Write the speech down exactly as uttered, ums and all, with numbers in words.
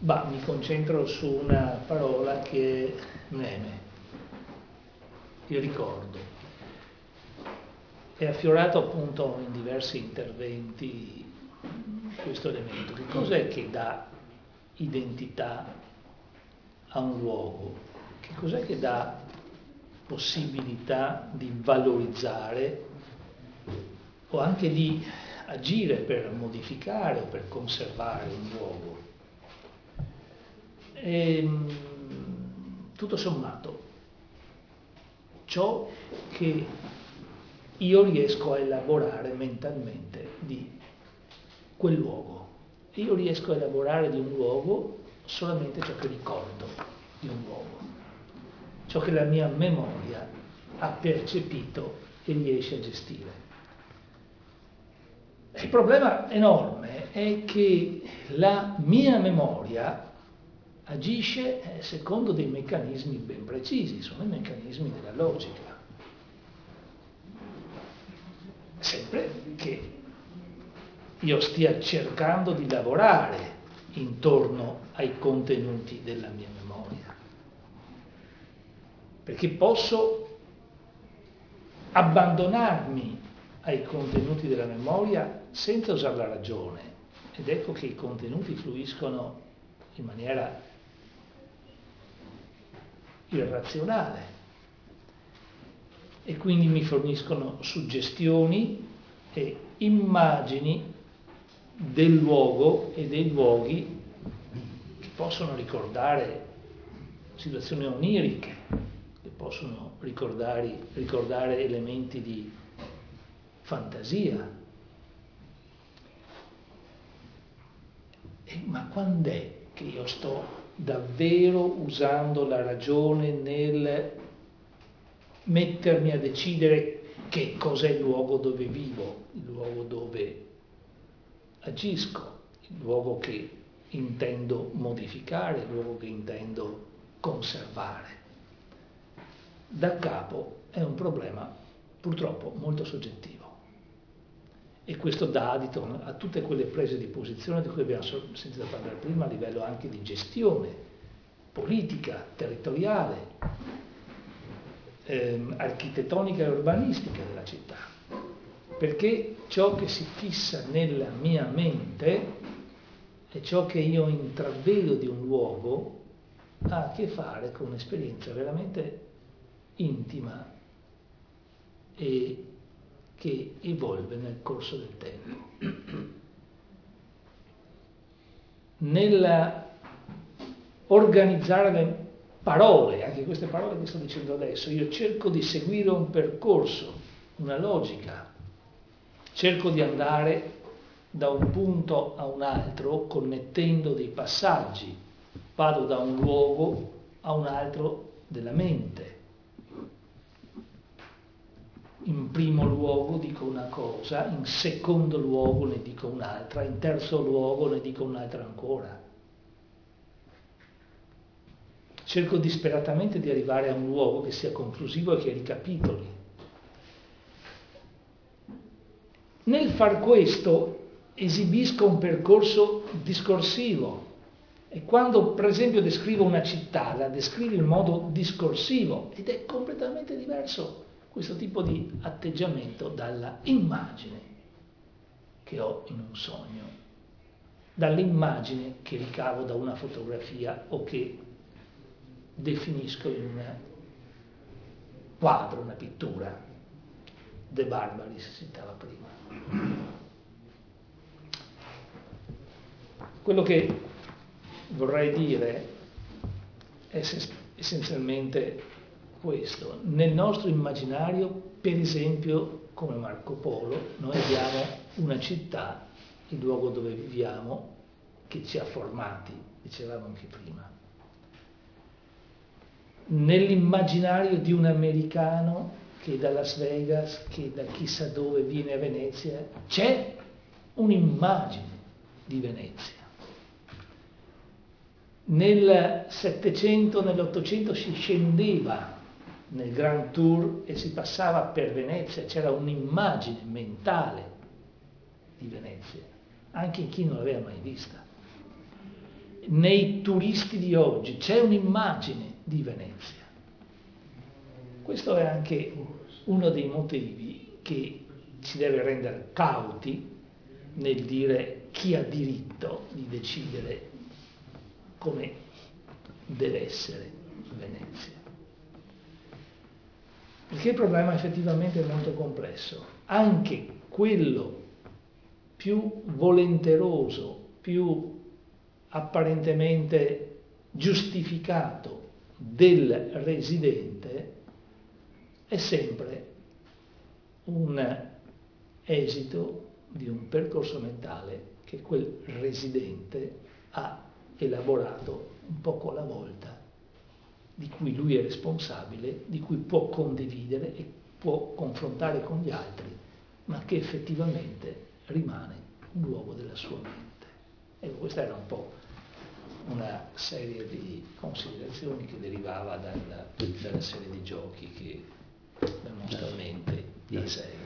Bah, mi concentro su una parola che è meme, il ricordo. È affiorato appunto in diversi interventi questo elemento. Che cos'è che dà identità a un luogo? Che cos'è che dà possibilità di valorizzare o anche di agire per modificare o per conservare un luogo? E, tutto sommato, ciò che io riesco a elaborare mentalmente di quel luogo. Io riesco a elaborare di un luogo solamente ciò che ricordo di un luogo, ciò che la mia memoria ha percepito e riesce a gestire. Il problema enorme è che la mia memoria agisce secondo dei meccanismi ben precisi, sono i meccanismi della logica. Sempre che io stia cercando di lavorare intorno ai contenuti della mia memoria. Perché posso abbandonarmi ai contenuti della memoria senza usare la ragione. Ed ecco che i contenuti fluiscono in maniera irrazionale e quindi mi forniscono suggestioni e immagini del luogo e dei luoghi che possono ricordare situazioni oniriche, che possono ricordare, ricordare elementi di fantasia. E, ma quando è che io sto davvero usando la ragione nel mettermi a decidere che cos'è il luogo dove vivo, il luogo dove agisco, il luogo che intendo modificare, il luogo che intendo conservare? Da capo è un problema purtroppo molto soggettivo e questo dà adito a tutte quelle prese di posizione di cui abbiamo sentito parlare prima a livello anche di gestione politica, territoriale, ehm, architettonica e urbanistica della città, perché ciò che si fissa nella mia mente e ciò che io intravedo di un luogo ha a che fare con un'esperienza veramente intima e che evolve nel corso del tempo. Nella organizzare le parole, anche queste parole che sto dicendo adesso, io cerco di seguire un percorso, una logica, cerco di andare da un punto a un altro connettendo dei passaggi, vado da un luogo a un altro della mente. In primo luogo dico una cosa, in secondo luogo ne dico un'altra, in terzo luogo ne dico un'altra ancora. Cerco disperatamente di arrivare a un luogo che sia conclusivo e che ricapitoli. Nel far questo esibisco un percorso discorsivo e quando per esempio descrivo una città la descrivo in modo discorsivo ed è completamente diverso questo tipo di atteggiamento dalla immagine che ho in un sogno, dall'immagine che ricavo da una fotografia o che definisco in un quadro, una pittura. De Barbaris citava prima. Quello che vorrei dire è essenzialmente questo. Nel nostro immaginario, per esempio, come Marco Polo, noi abbiamo una città, il luogo dove viviamo, che ci ha formati, dicevamo anche prima. Nell'immaginario di un americano che da Las Vegas, che da chissà dove viene a Venezia, c'è un'immagine di Venezia. Nel Settecento, nell'Ottocento si scendeva nel Grand Tour e si passava per Venezia, c'era un'immagine mentale di Venezia, anche in chi non l'aveva mai vista. nei turisti di oggi c'è un'immagine di Venezia. Questo è anche uno dei motivi che ci deve rendere cauti nel dire chi ha diritto di decidere come deve essere Venezia. Perché il problema effettivamente è molto complesso. Anche quello più volenteroso, più apparentemente giustificato del residente è sempre un esito di un percorso mentale che quel residente ha elaborato un poco alla volta, di cui lui è responsabile, di cui può condividere e può confrontare con gli altri, ma che effettivamente rimane un luogo della sua mente. Ecco, questa era un po' una serie di considerazioni che derivava dalla, dalla serie di giochi che la nostra mente segue.